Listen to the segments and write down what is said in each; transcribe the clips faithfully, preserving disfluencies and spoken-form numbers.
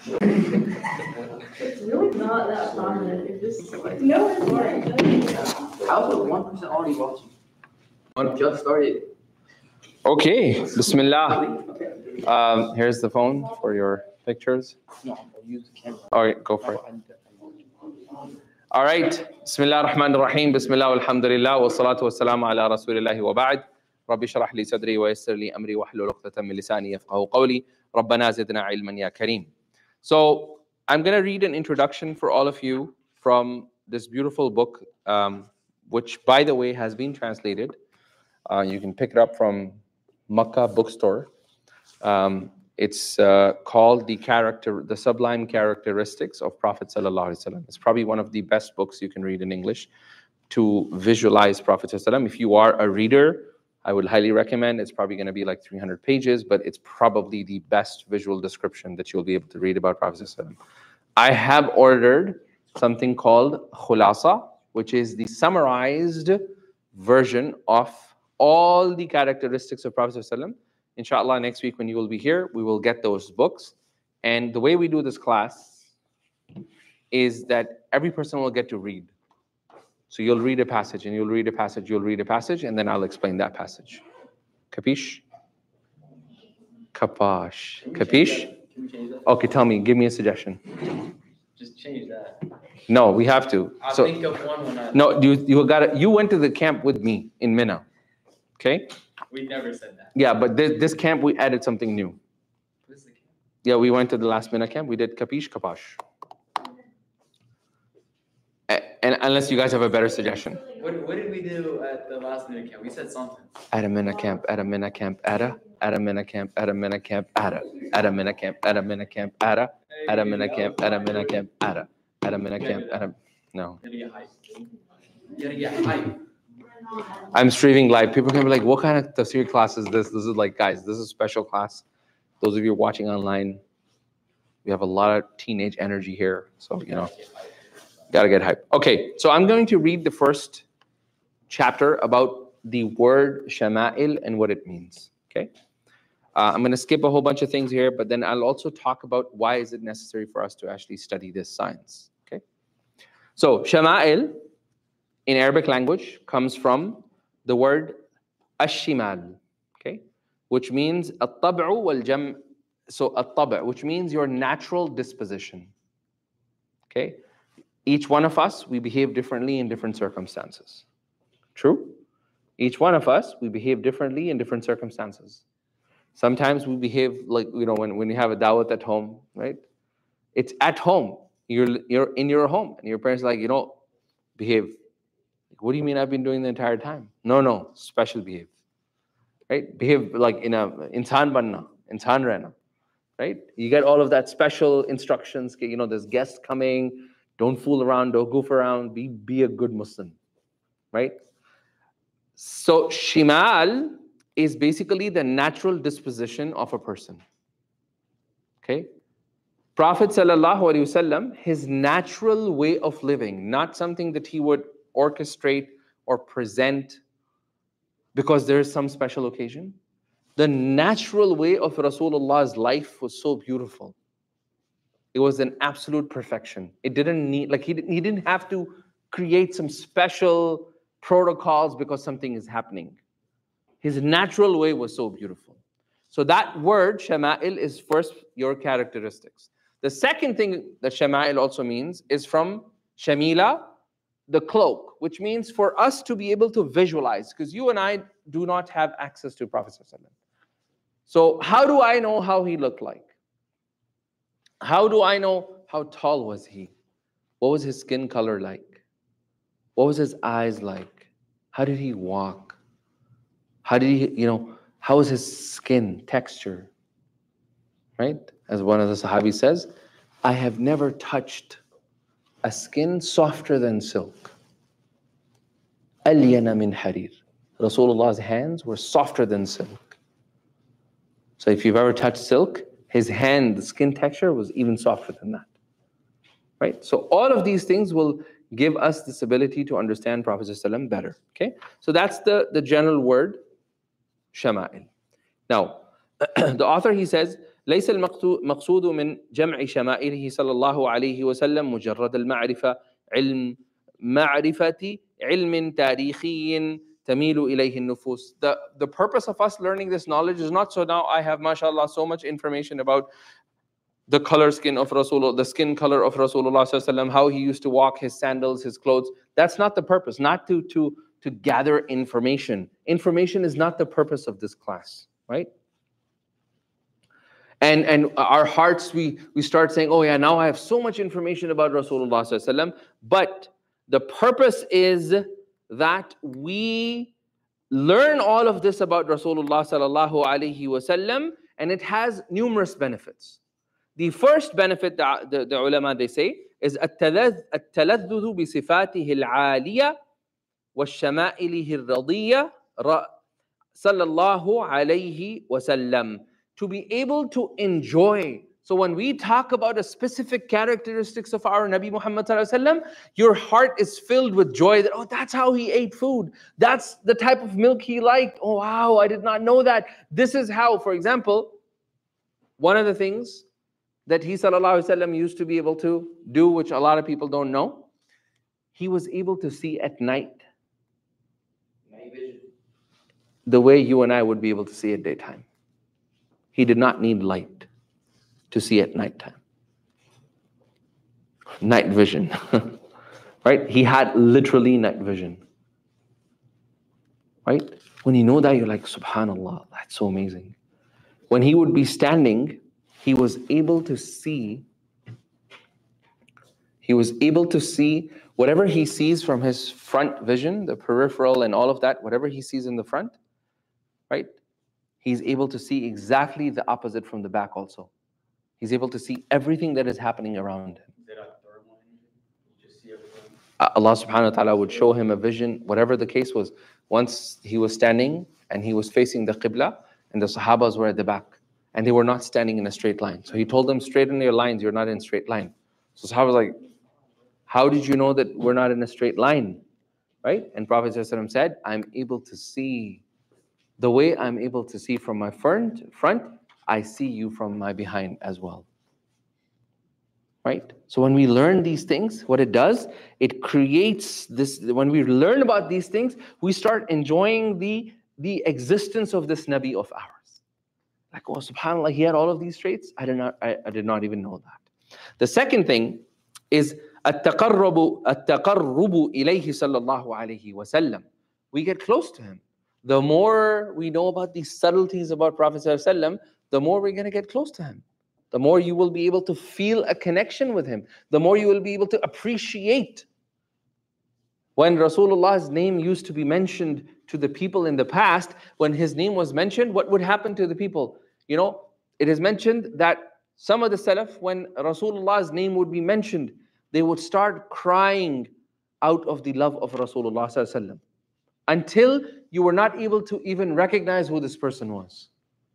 It's really not that prominent. If this is like no, it's not. How's the one percent already watching? One just started. Okay, Bismillah. Um, here's the phone for your pictures. No, I'll use the camera. All right, go for it. All right. Bismillah ar-Rahman ar-Rahim. Bismillah walhamdulillah wa salatu wa salamu ala rasulillahi wa ba'd. Rabbi shrah li sadri wa yassir li amri wa hlul uqdatan min lisani yafqahu qawli. Rabbana zidna ilman ya kareem. So I'm going to read an introduction for all of you from this beautiful book, um, which, by the way, has been translated. Uh, you can pick it up from Makkah bookstore. Um, it's uh, called the character, the Sublime Characteristics of Prophet Sallallahu Alaihi Wasallam. It's probably one of the best books you can read in English to visualize Prophet Sallallahu Alaihi Wasallam. If you are a reader, I would highly recommend. It's probably going to be like three hundred pages, but it's probably the best visual description that you'll be able to read about Prophet Sallallahu Alaihi Wasallam. I have ordered something called Khulasa, which is the summarized version of all the characteristics of Prophet Sallallahu Alaihi Wasallam. Inshallah, next week when you will be here, we will get those books. And the way we do this class is that every person will get to read. So you'll read a passage, and you'll read a passage, you'll read a passage, and then I'll explain that passage. Capish? Kapash. Capish? Okay, tell me, give me a suggestion. Just change that. No, we have to. I'll so, think of one when I... No, you you got you went to the camp with me in Mina. Okay? We never said that. Yeah, but this, this camp, we added something new. What is the camp? Yeah, we went to the last minute camp. We did Kapish, Kapash. A- And unless you guys have a better suggestion. What, what did we do at the last minute camp? We said something. At a minute camp, at a minute camp, at a, at a minute camp, at a minute camp, at a, at a minute camp, at a minute camp, at a, at a minute camp, at a minute camp, at a, at a minute camp, at a, no. You gotta get hype. You gotta get hype. I'm streaming live. People can be like, what kind of tafsir class is this? This is like, guys, this is a special class. Those of you watching online, we have a lot of teenage energy here. So, you know, gotta get hype. Okay, so I'm going to read the first chapter about the word shama'il and what it means. Okay, uh, I'm going to skip a whole bunch of things here, but then I'll also talk about why is it necessary for us to actually study this science. Okay, so shama'il in Arabic language comes from the word ash-shimal, okay, which means at-tab'u wal-jam'. So at-tab', which means your natural disposition. Okay, each one of us, we behave differently in different circumstances. True? Each one of us, we behave differently in different circumstances. Sometimes we behave like, you know, when, when you have a dawat at home, right? It's at home. You're, you're in your home, and your parents are like, you know, behave. What do you mean I've been doing the entire time? No, no, special behave. Right? Behave like in a insan banna, insan rehna. Right? You get all of that special instructions. You know, there's guests coming. Don't fool around. Don't goof around. Be, be a good Muslim. Right? So, shimal is basically the natural disposition of a person. Okay? Prophet Sallallahu Alaihi Wasallam, his natural way of living, not something that he would orchestrate or present because there is some special occasion. The natural way of Rasulullah's life was so beautiful. It was an absolute perfection. It didn't need, like he, he didn't have to create some special protocols because something is happening. His natural way was so beautiful. So that word, shama'il, is first your characteristics. The second thing that shama'il also means is from shamila, the cloak, which means for us to be able to visualize, because you and I do not have access to Prophet ﷺ. So how do I know how he looked like? How do I know how tall was he? What was his skin color like? What was his eyes like? How did he walk? How did he, you know, how was his skin texture? Right? As one of the Sahabis says, I have never touched a skin softer than silk. Alyana min harir. Rasulullah's hands were softer than silk. So if you've ever touched silk, his hand, the skin texture was even softer than that. Right? So all of these things will give us this ability to understand Prophet ﷺ better. Okay? So that's the, the general word, shama'il. Now, the author, he says, ليس المقصود من جمع شمائله صلى الله عليه وسلم مجرد المعرفة علم معرفة علم تاريخي تميل إليه النفوس. The, the purpose of us learning this knowledge is not so now I have, mashallah, so much information about the color skin of Rasulullah, the skin color of Rasulullah sallallahu alaihi wasallam, how he used to walk, his sandals, his clothes. That's not the purpose, not to, to, to gather information. Information is not the purpose of this class, right? And, and our hearts, we, we start saying, oh yeah, now I have so much information about Rasulullah sallallahu alaihi wasallam. But the purpose is that we learn all of this about Rasulullah sallallahu alaihi wasallam, and it has numerous benefits. The first benefit, the, the, the ulama, they say, is التلذذ بصفاته العالية والشمائله الرضية صلى الله عليه وسلم. To be able to enjoy. So when we talk about a specific characteristics of our Nabi Muhammad sallallahu alaihi wasallam, your heart is filled with joy that, oh, that's how he ate food. That's the type of milk he liked. Oh, wow, I did not know that. This is how, for example, one of the things that he sallallahu alaihi wasallam used to be able to do, which a lot of people don't know, he was able to see at night Night vision. the way you and I would be able to see at daytime. He did not need light to see at nighttime. Night vision, right? He had literally night vision, right? When you know that, you're like, subhanallah, that's so amazing. When he would be standing, he was able to see, he was able to see whatever he sees from his front vision, the peripheral and all of that, whatever he sees in the front, right? He's able to see exactly the opposite from the back also. He's able to see everything that is happening around him. Is that a third one? You just see everything? Allah subhanahu wa ta'ala would show him a vision, whatever the case was. Once he was standing and he was facing the Qibla, and the Sahabas were at the back, and they were not standing in a straight line. So he told them, straighten your lines, you're not in a straight line. So Sahabas was like, how did you know that we're not in a straight line? Right? And Prophet ﷺ said, I'm able to see. The way I'm able to see from my front, front, I see you from my behind as well. Right? So when we learn these things, what it does, it creates this, when we learn about these things, we start enjoying the, the existence of this Nabi of ours. Like, oh, subhanAllah, he had all of these traits? I did not, I, I did not even know that. The second thing is التقرب التقرب إليه صلى الله عليه وسلم. We get close to him. The more we know about these subtleties about Prophet ﷺ, the more we're going to get close to him. The more you will be able to feel a connection with him. The more you will be able to appreciate. When Rasulullah's name used to be mentioned to the people in the past, when his name was mentioned, what would happen to the people? You know, it is mentioned that some of the Salaf, when Rasulullah's name would be mentioned, they would start crying out of the love of Rasulullah ﷺ, until you were not able to even recognize who this person was.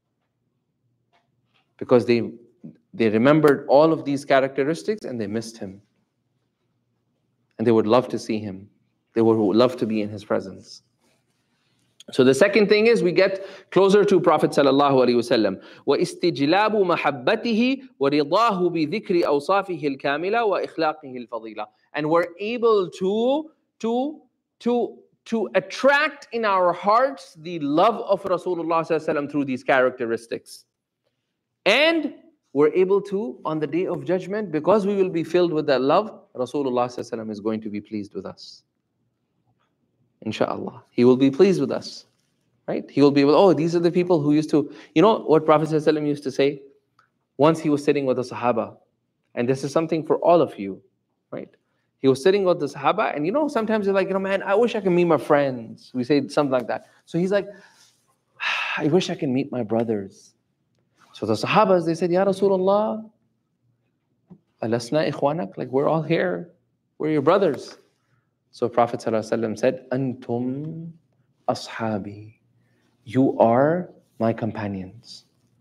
Because they, they remembered all of these characteristics and they missed him. And they would love to see him. They would love to be in his presence. So the second thing is we get closer to Prophet sallallahu alaihi wasallam. وَإِسْتِجْلَابُ مَحَبَّتِهِ وَرِضَاهُ بِذِكْرِ أَوْصَافِهِ الْكَامِلَةِ وَإِخْلَاقِهِ الْفَضِيلَةِ. And we're able to, to, to, to attract in our hearts the love of Rasulullah sallallahu alaihi wasallam through these characteristics. And we're able to, on the day of judgment, because we will be filled with that love, Rasulullah sallallahu alaihi wasallam is going to be pleased with us. Insha'Allah. He will be pleased with us. Right? He will be able, oh, these are the people who used to, you know what Prophet ﷺ used to say? Once he was sitting with the Sahaba, and this is something for all of you, right? He was sitting with the Sahaba, and you know, sometimes you're like, you know, man, I wish I could meet my friends. We say something like that. So he's like, I wish I can meet my brothers. So the Sahabas, they said, Ya Rasulullah, alasna ikhwanak, like we're all here. We're your brothers. So Prophet ﷺ said, Antum ashabi. You are my companions.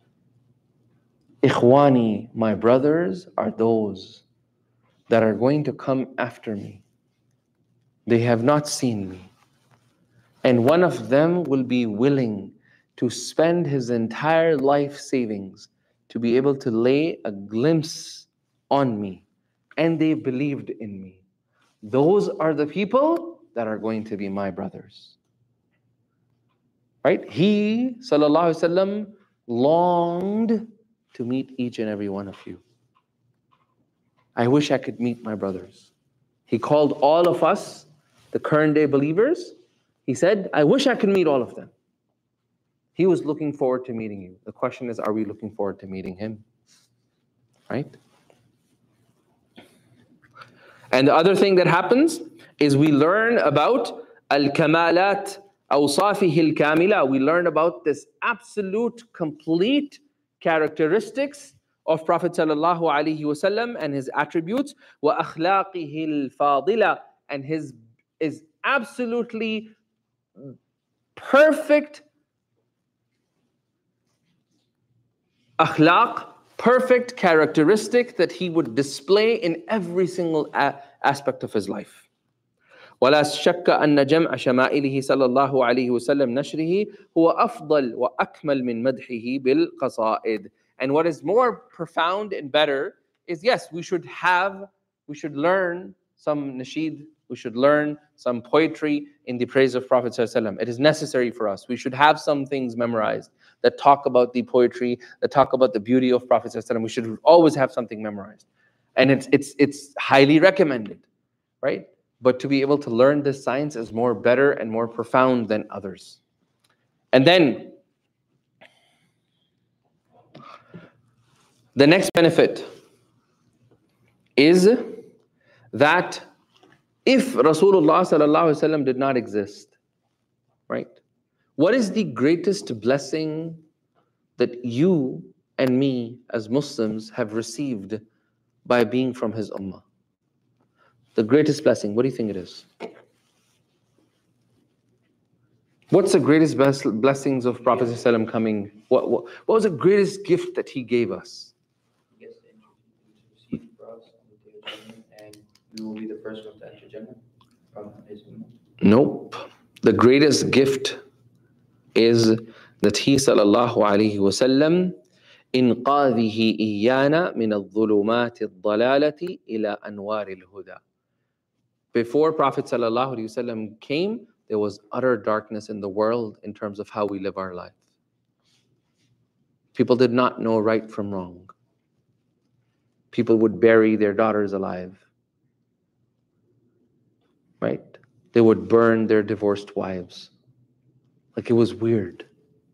Ikhwani, my brothers, are those that are going to come after me. They have not seen me. And one of them will be willing to spend his entire life savings to to be able to lay a glimpse on me, and they believed in me. Those are the people that are going to be my brothers. Right? He, sallallahu alaihi wasallam, longed to meet each and every one of you. I wish I could meet my brothers. He called all of us, the current day believers. He said, I wish I could meet all of them. He was looking forward to meeting you. The question is, are we looking forward to meeting him? Right? And the other thing that happens is we learn about al-kamalat awsafihi al-kamila. We learn about this absolute, complete characteristics of Prophet sallallahu alaihi wasallam and his attributes, wa akhlaqihi al-fadila, and his is absolutely perfect akhlaq, perfect characteristic that he would display in every single a- aspect of his life. ولا شك أن جمع شمائله صلى الله عليه وسلم نشره هو أفضل وأكمل من مدحه بالقصائد. And what is more profound and better is, yes, we should have, we should learn some nasheed, we should learn some poetry in the praise of Prophet ﷺ. It is necessary for us. We should have some things memorized that talk about the poetry, that talk about the beauty of Prophet ﷺ. We should always have something memorized. And it's, it's, it's highly recommended, right? But to be able to learn this science is more better and more profound than others. And then, the next benefit is that if Rasulullah sallallahu alaihi wasallam did not exist, right? What is the greatest blessing that you and me as Muslims have received by being from his ummah? The greatest blessing, what do you think it is? What's the greatest blessings of Prophet ﷺ coming? What, what, what was the greatest gift that he gave us? Yes, intercede for us on the day of judgment, and we will be the first ones to enter Jannah from his ummah. Nope. The greatest gift is that he sallallahu alayhi wa sallam إنقاذه إيانا من الظلمات الضلالة إلى أنوار الهدى. Before Prophet sallallahu alayhi wa sallam came, there was utter darkness in the world in terms of how we live our life. People did not know right from wrong. People would bury their daughters alive. Right? They would burn their divorced wives. Like, it was weird.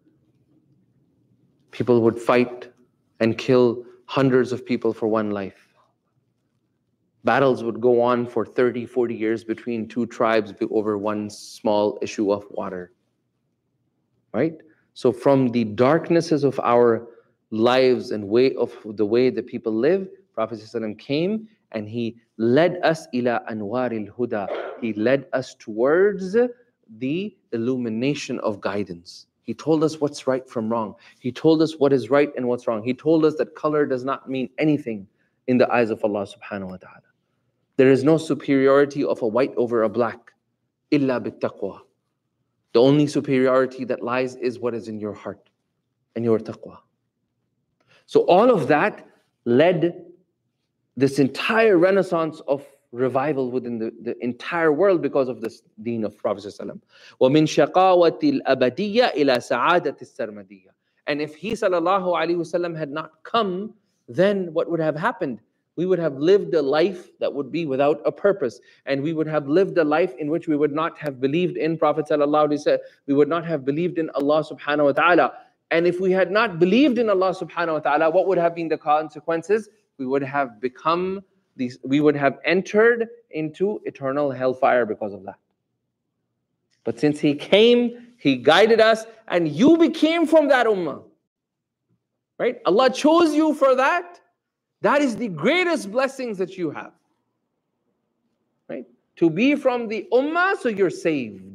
People would fight and kill hundreds of people for one life. Battles would go on for thirty, forty years between two tribes over one small issue of water. Right? So from the darknesses of our lives and way of the way that people live, Prophet ﷺ came and he led us ila anwaril huda. He led us towards the illumination of guidance. He told us what's right from wrong. He told us what is right and what's wrong. He told us that color does not mean anything in the eyes of Allah subhanahu wa ta'ala. There is no superiority of a white over a black, illa bittaqwa. The only superiority that lies is what is in your heart and your taqwa. So all of that led this entire renaissance of revival within the, the entire world because of this deen of Prophet ﷺ. وَمِن شَقَاوَةِ الْأَبَدِيَّةِ إِلَى سَعَادَةِ السَّرْمَدِيَّةِ. And if he sallallahu alaihi wasallam had not come, then what would have happened? We would have lived a life that would be without a purpose, and we would have lived a life in which we would not have believed in Prophet sallallahu alaihi wasallam. We would not have believed in Allah subhanahu wa ta'ala. And if we had not believed in Allah subhanahu wa ta'ala, what would have been the consequences? We would have become these, we would have entered into eternal hellfire because of that. But since he came, he guided us, and you became from that ummah. Right? Allah chose you for that. That is the greatest blessings that you have. Right? To be from the ummah, so you're saved.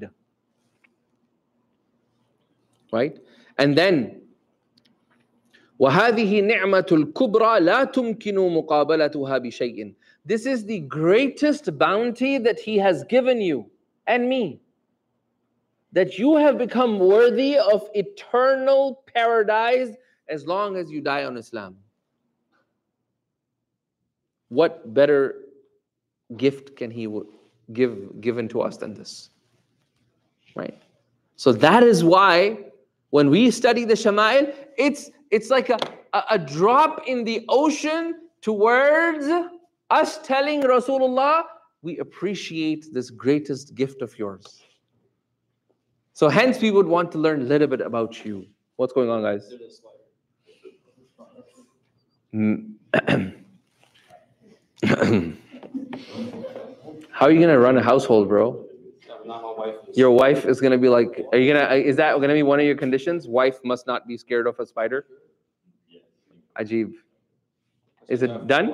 Right? And then, وَهَذِهِ نِعْمَةُ الْكُبْرَى لَا تُمْكِنُ مُقَابَلَتُهَا بِشَيْءٍ. This is the greatest bounty that he has given you and me. That you have become worthy of eternal paradise as long as you die on Islam. What better gift can he give given to us than this? Right? So that is why when we study the Shama'il, it's it's like a, a, a drop in the ocean towards us telling Rasulullah, we appreciate this greatest gift of yours. So hence we would want to learn a little bit about you. What's going on, guys? How are you going to run a household, bro? Your wife is going to be like, are you going to, is that going to be one of your conditions? Wife must not be scared of a spider? Ajib. Is it done?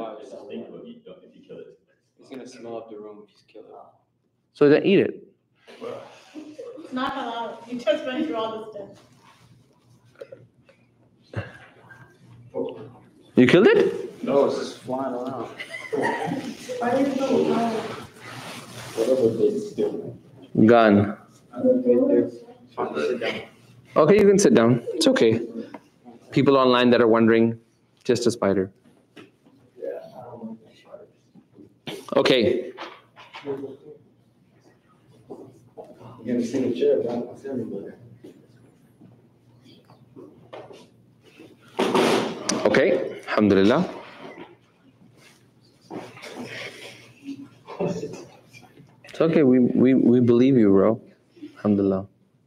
It's going to smell up the room if you kill it. So then eat it. It's not allowed. You just went through all this stuff. You killed it? No, it's just flying around. Why are you so loud? Whatever they do. Gone. Fine, sit down. Okay, you can sit down. It's okay. People online that are wondering, just a spider. Okay. You gotta sit in a chair, bro. I'll sit everywhere. Okay. Alhamdulillah. It's okay. We, we, we believe you, bro. Alhamdulillah.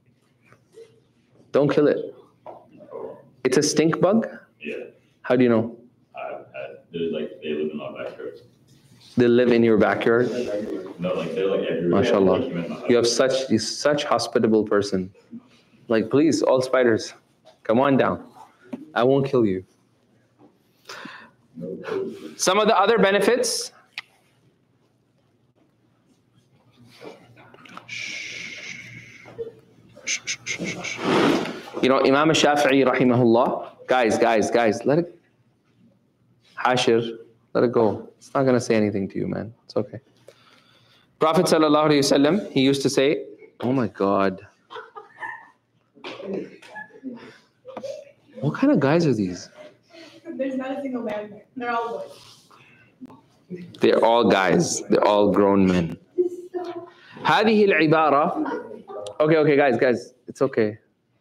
Don't kill it. It's a stink bug? Yeah. How do you know? I, I, they're like, they live in our backyard. They live in your backyard? No, like, they're like everywhere. MashaAllah. You have such, you're such hospitable person. Like, please, all spiders, come on down. I won't kill you. Some of the other benefits. You know, Imam Shafi'i rahimahullah, guys, guys, guys, let it, Hashir, let it go. It's not going to say anything to you, man. It's okay. Prophet sallallahu alaihi wasallam, he used to say, oh my God. What kind of guys are these? There's not a single man there. They're all boys. They're all guys. They're all grown men. هذه العبارة. Okay, okay, guys, guys, it's okay.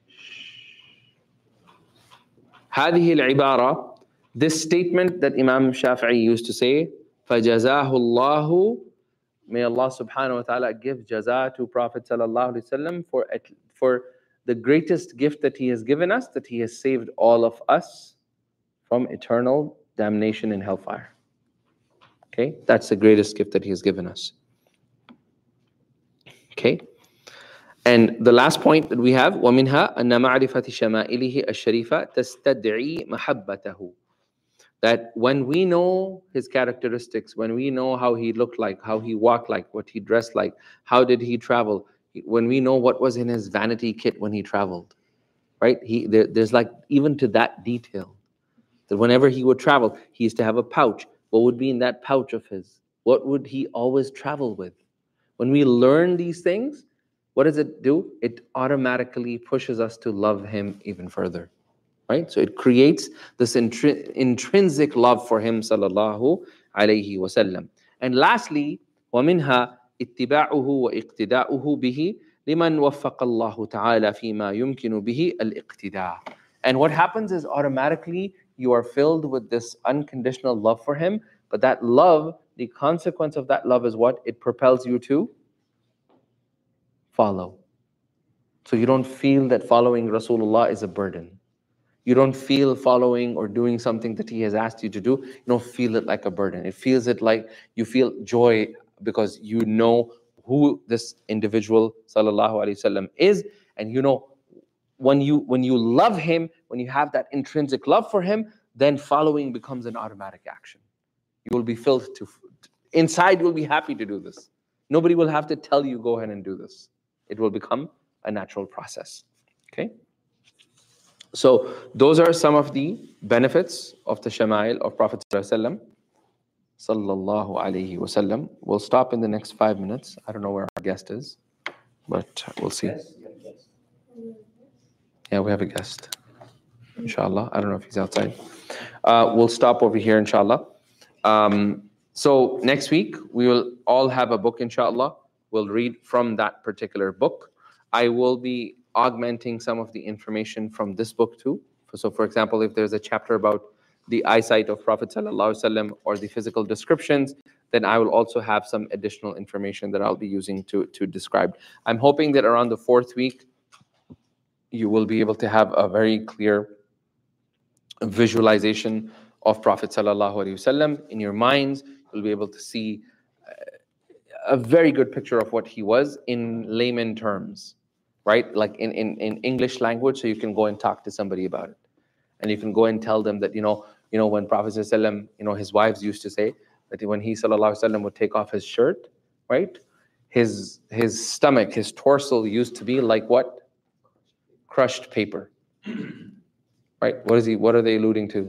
هذه العبارة, this statement that Imam Shafi'i used to say, فَجَزَاهُ اللَّهُ, may Allah subhanahu wa ta'ala give jaza to Prophet sallallahu alaihi wasallam for, for the greatest gift that he has given us, that he has saved all of us from eternal damnation in hellfire. Okay, that's the greatest gift that he has given us. Okay. And the last point that we have, وَمِنْهَا أَنَّ مَعْرِفَةِ شَمَائِلِهِ الشَّرِيفَةِ تَسْتَدْعِي مَحَبَّتَهُ. That when we know his characteristics, when we know how he looked like, how he walked like, what he dressed like, how did he travel, when we know what was in his vanity kit when he traveled, right? He there, there's like, even to that detail, that whenever he would travel, he used to have a pouch. What would be in that pouch of his? What would he always travel with? When we learn these things, what does it do? It automatically pushes us to love him even further, right? So it creates this intri intrinsic love for him, sallallahu alayhi wasallam. And lastly, وَمِنْهَا اتِّبَاعُهُ وَإِقْتِدَاؤُهُ بِهِ لِمَنْ وَفَّقَ اللَّهُ تَعَالَى فِي مَا يُمْكِنُ بِهِ الْإِقْتِدَاءُ. And what happens is automatically you are filled with this unconditional love for him, but that love, the consequence of that love is what? It propels you to follow. So you don't feel that following Rasulullah is a burden. You don't feel following or doing something that he has asked you to do, you don't feel it like a burden. It feels it like you feel joy because you know who this individual sallallahu alaihi wasallam is, and you know when you when you love him, when you have that intrinsic love for him, then following becomes an automatic action. You will be filled to inside, you will be happy to do this. Nobody will have to tell you go ahead and do this. It will become a natural process. Okay? So those are some of the benefits of the Shama'il of Prophet sallallahu alaihi wasallam. We'll stop in the next five minutes. I don't know where our guest is, but we'll see. Yeah, we have a guest. inshallah. I don't know if he's outside. Uh, we'll stop over here, inshallah. Um, so next week, we will all have a book, inshallah. We'll read from that particular book. I will be augmenting some of the information from this book too. So for example, if there's a chapter about the eyesight of Prophet Sallallahu Alaihi Wasallam or the physical descriptions, then I will also have some additional information that I'll be using to, to describe. I'm hoping that around the fourth week, you will be able to have a very clear visualization of Prophet Sallallahu Alaihi Wasallam in your minds. You'll be able to see a very good picture of what he was in layman terms, right? Like in, in, in English language, so you can go and talk to somebody about it. And you can go and tell them that, you know, you know, when Prophet Sallallahu Alaihi Wasallam, you know, his wives used to say that when he Sallallahu Alaihi Wasallam would take off his shirt, right? His, his stomach, his torso used to be like what? Crushed paper, right? What is he, what are they alluding to?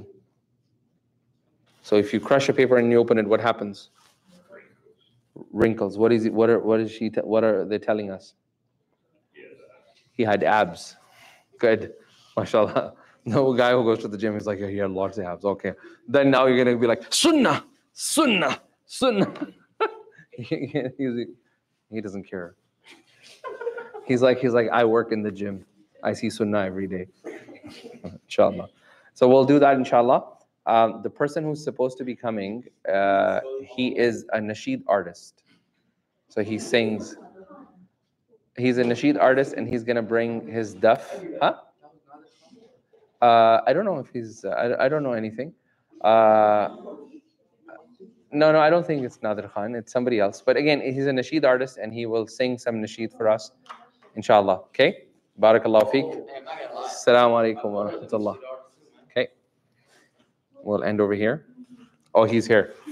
So if you crush a paper and you open it, what happens? Wrinkles. What is it? What are, what is she, what are they telling us? He had abs. Good. MashaAllah. No guy who goes to the gym is like, yeah, he had lots of abs. Okay. Then now you're going to be like, Sunnah, Sunnah, Sunnah. he, he, he doesn't care. He's like, he's like, I work in the gym. I see Sunnah every day. Inshallah. So we'll do that, inshallah. Um, the person who's supposed to be coming, uh, he is a nasheed artist. So he sings. He's a nasheed artist and he's going to bring his duff. Huh? Uh, I don't know if he's, uh, I, I don't know anything. Uh, no, no, I don't think it's Nadir Khan. It's somebody else. But again, he's a nasheed artist and he will sing some nasheed for us, inshallah. Okay? Barakallahu feek. Assalamu alaikum wa rahmatullah. Okay. We'll end over here. Oh, he's here.